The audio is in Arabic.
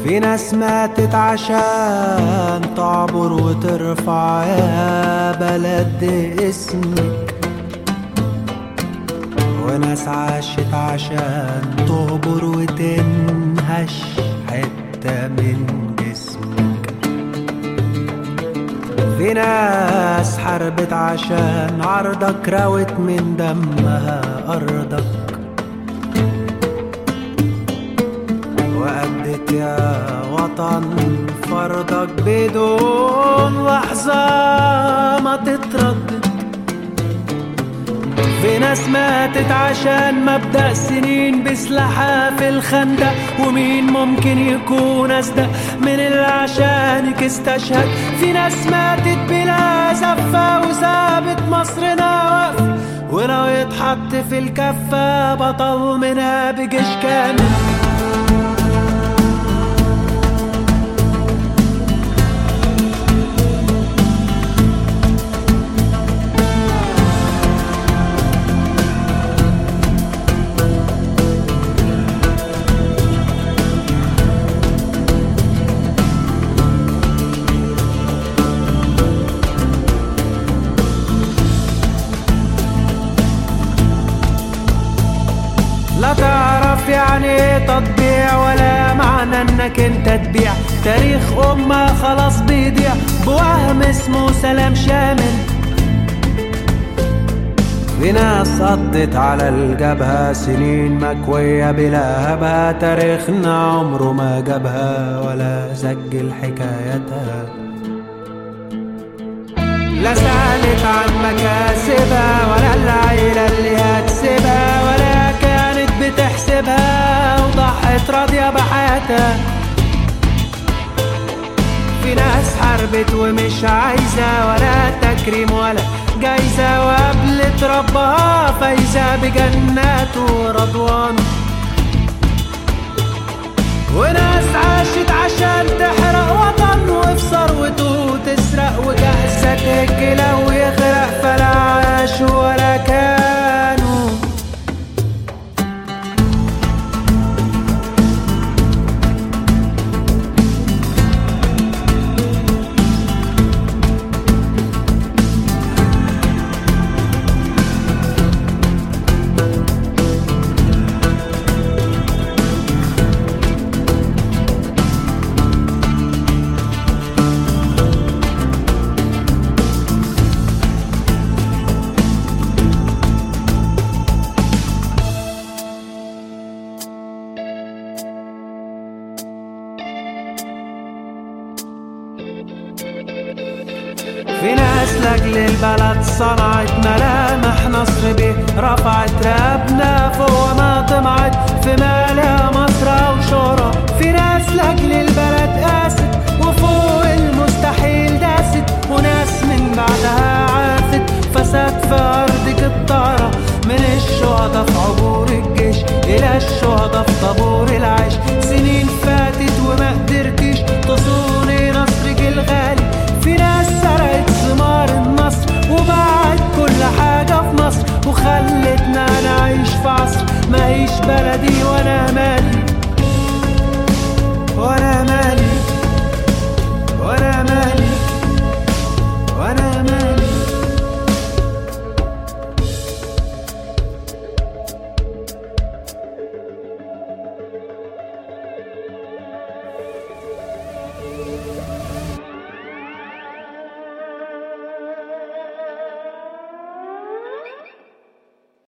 في ناس ماتت عشان تعبر وترفع يا بلد اسمك، وناس عاشت عشان تهبر وتنهش حتة من جسمك. في ناس حاربت عشان عرضك، راوت من دمها أرضك، وأدت يا وطن فرضك بدون لحظة ما تتردد. في ناس ماتت عشان مبدأ سنين بسلاحها في الخندق، ومين ممكن يكون أصدق من اللي عشانك استشهد. في ناس ماتت بلا زفة وسابت مصرنا واقف، ولو يتحط في الكفة بطل منها بجيش كامل. لا تعرف يعني تطبيع ولا معنى انك انت تبيع تاريخ امة خلاص بيضيع بوهم اسمه سلام شامل. في ناس قضت على الجبهة سنين مكوية بلا هبها، تاريخنا عمره ما جابها ولا سجل حكايتها. لا سألت عن مكاسبها ولا العيلة اللي هتسيبها، ولا كانت بتحسبها وضحت راضية بحياتها. في ناس حاربت ومش عايزة ولا تكريم ولا جايزة، وقبلت ربها فايزة بجناته ورضوانه. وناس عاشت عشان تحرق وطن وفي ثروته تسرق، وجهزة تهج لو يغرق فلا عاش ولا كانوا. في ناس لاجل البلد صنعت ملامح نصر بيه، رفعت رقبنا فوق ما طمعت في مالها مصر او شهرة. في ناس لاجل البلد قاست وفوق المستحيل داست، وناس من بعدها عافت فساد في ارضك الطارة. من الشهداء في عبور الجيش الى الشهداء في طابور العيش، سنين فاتت وما قدرتيش تصوني نصرك الغالي. في ناس سرقت ثمار النصر وباعت كل حاجة في مصر، وخلتنا نعيش في عصر ما هيش بلدي وانا مالي وانا مالي.